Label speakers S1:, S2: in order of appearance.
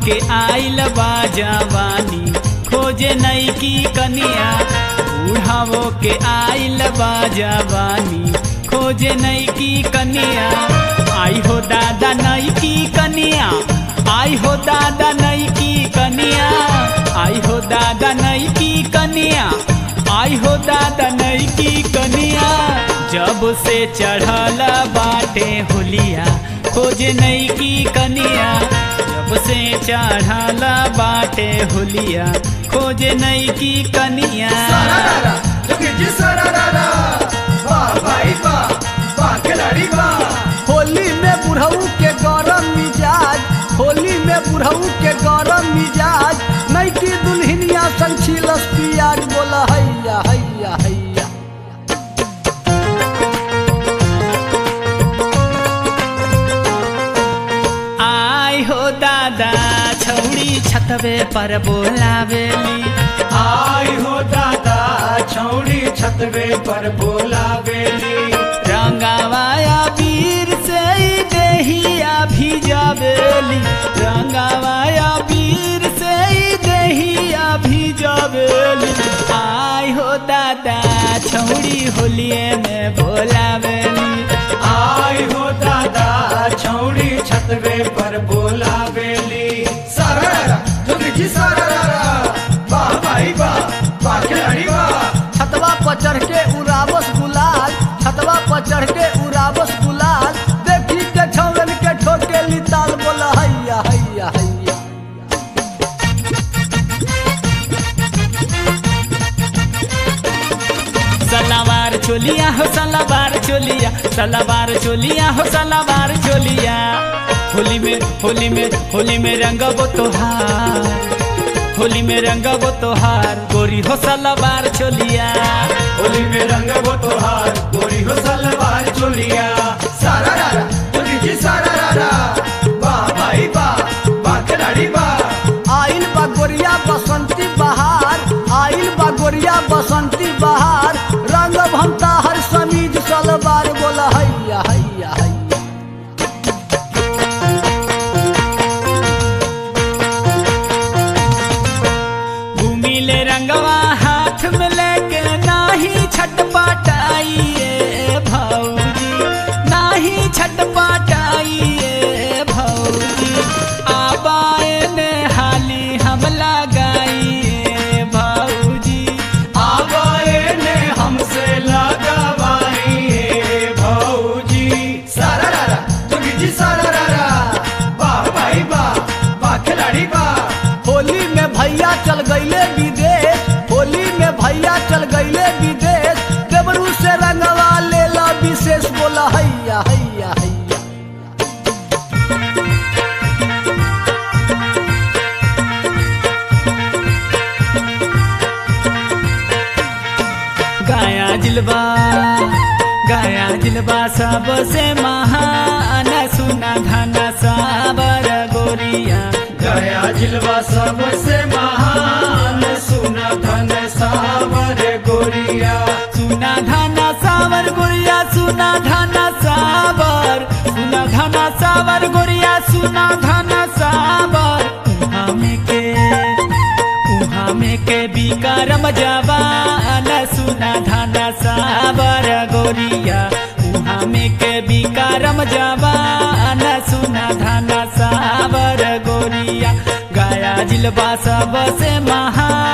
S1: के आइल बा जवानी खोजे नई की कनिया बूढ़ावो के आइल बा जवानी खोजे नई की कनिया आई हो दादा नई की कनिया आई हो दादा नई की कनिया आई हो दादा नई की कनिया आई हो दादा नई की कनिया जब से चढ़ल बाटे होलिया खोजे नई की कनिया जब से चढ़ल बाटे होलिया खोजे नई की कनिया
S2: होली में बुढ़ऊ के गरम मिजाज होली में बुढ़ऊ के गरम मिजाज नई की दुल्हनिया संछिलस पियाज बोला हैया हैया हैया।
S1: आई हो दादा छौड़ी छतवे पर बोलावेली
S3: आई हो दादा छौड़ी छतवे पर बोलावेली
S1: रंगावाया वीर से देहिया भिजावेली रंगावाया वीर से देहिया भिजावेली आई हो दादा छौड़ी होलिये में बोलावेली
S3: आई हो दादा छौड़ी छतवे पर बोलावेली सारा जोगी सारा वाह भाई वाह वाह खिलाड़ी वाह।
S2: छतवा पर चढ़ के उड़ावस गुलाल छतवा पर चढ़ के उड़ावस गुलाल देखी के छौरन के ठोके लिताल बोला हैया हैया हैया।
S1: सलावार चोलिया हो सलावार चोलिया सलावार चोलिया हो सलावार चोलिया होली में रंगबो तोहार होली में रंगबो तोहार गोरी हो सलावार चोलिया
S3: होली में रंगबो तोहार गोरी हो सलवार चोलिया सारा जोगी सारा वाह भाई वाह वाह खिलाड़ी वाह।
S2: आइल बा गोरिया बसंती बहार आइल बा गोरिया बसंती बहार रंगब हम ताहर समीज सलवार बोला हैया हैया हैया।
S1: घूमिले रंगवा हाथ में लेके नाही छटपटाइए भौजी नाही छटपटाइए भौजी आबाए ने हाली हम लगाइए भौजी
S3: आवाए ने हमसे लगावाई भौजी सारा जोगी सारा वाह भाई वाह वाह खिलाड़ी वाह।
S2: होली में भैया चल गईले विदेश होली में भैया चल गईले विदेश देवरू से रंगवा लेला विशेष बोला हैया हैया हैया।
S1: गाया जिलबा सबसे महान सुना धना साबर गोरिया
S3: गया जिलवा सबसे महान सुना धन सावर गोरिया
S1: सुना धना सावर गोरिया सुना धना सावर सुना धना सावर गोरिया सुना धना सावर उहाँ में के विक्रम जवान सुना धना सावर गोरिया उहाँ में के विक्रम जवान सुना धना सावर गोरिया गाया जिलबा सबसे महान